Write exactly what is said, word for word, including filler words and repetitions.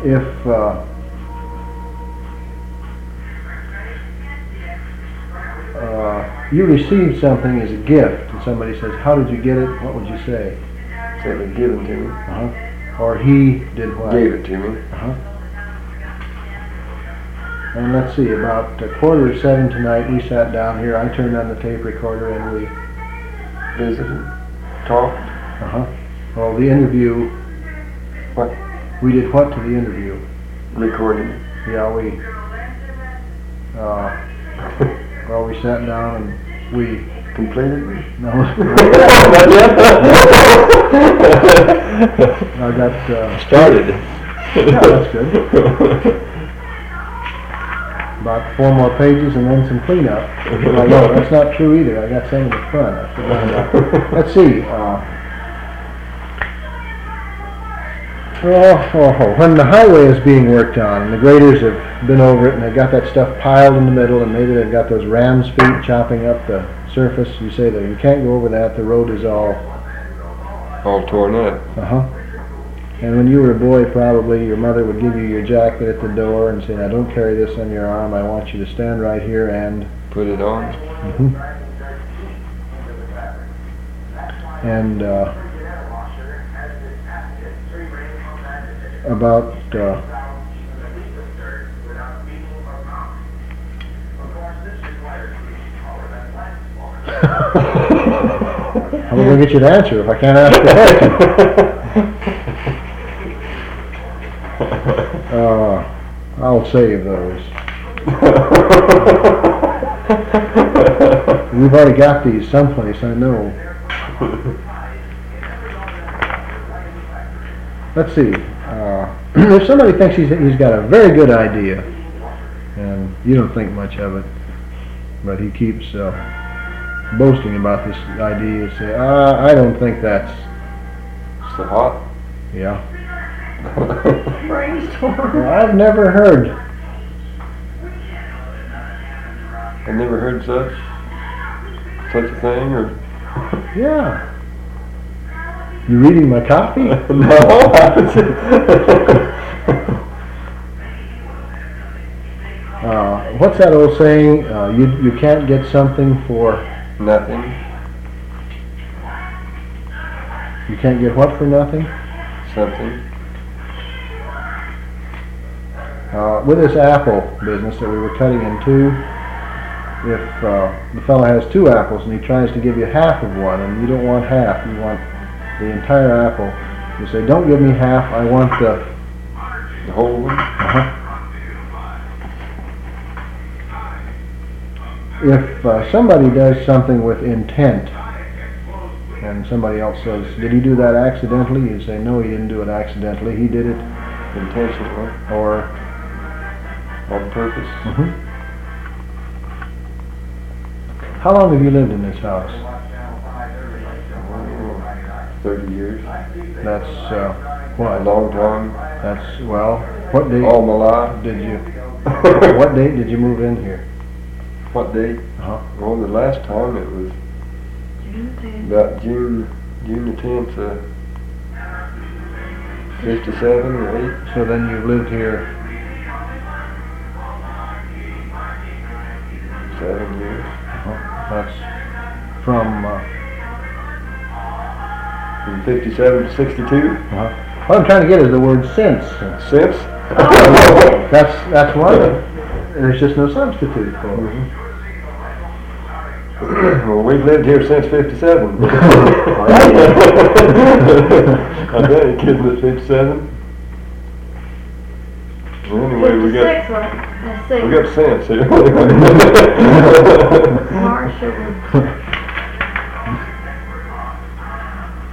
if uh, uh, you received something as a gift and somebody says, how did you get it? What would you say? It was given to me. Uh-huh. Or he did what? Gave it to me. Uh-huh. And let's see, about a quarter of seven tonight, we sat down here. I turned on the tape recorder and we visited, talked. Uh-huh. Well, the interview. What? We did what to the interview? Recording. Yeah, we. Uh, well, we sat down and we. Completed? No. I got. Uh, Started. Yeah, that's good. About four more pages and then some cleanup. Well, no, that's not true either. I got some in the front. I forgot about. Let's see. Uh, oh, oh, oh, when the highway is being worked on, and the graders have been over it, and they've got that stuff piled in the middle, and maybe they've got those ram's feet chopping up the surface. You say that you can't go over that. The road is all all torn up. Uh huh. And when you were a boy, probably your mother would give you your jacket at the door and say, now don't carry this on your arm, I want you to stand right here and... Put it on. Mm-hmm. And uh, about... Uh, I'm going to get you to answer if I can't ask the question. Uh, I'll save those. We've already got these someplace, I know. Let's see. Uh, if somebody thinks he's, he's got a very good idea, and you don't think much of it, but he keeps uh, boasting about this idea, you say, uh, I don't think that's... So hot? Yeah. Brainstorm. Well, I've never heard. I've never heard such such a thing, or Yeah. You reading my copy? no. uh, what's that old saying? Uh, you you can't get something for Nothing. You can't get what for nothing? Something. Uh, with this apple business that we were cutting in two, if uh, the fellow has two apples and he tries to give you half of one, and you don't want half, you want the entire apple, you say, don't give me half, I want the... The whole one? Uh-huh. If uh, somebody does something with intent, and somebody else says, did he do that accidentally? You say, no, he didn't do it accidentally, he did it Intentionally. or... On purpose. Mm-hmm. How long have you lived in this house? Oh, Thirty years. That's, uh, A what? long time. That's, well, what date All my life. did you, what date did you move in here? What date? Uh-huh. Well, the last time it was about June, June the tenth, uh, fifty-seven or eight. So then you've lived here Seven years. uh-huh. That's from, uh, From fifty-seven to sixty-two. uh-huh. What I'm trying to get is the word since. Since? That's, that's one. There's just no substitute for it. Mm-hmm. Well, we've lived here since fifty-seven. I bet you kidding at fifty-seven? Well, anyway, we got Six one. Let's see. we got sense here. Marshall.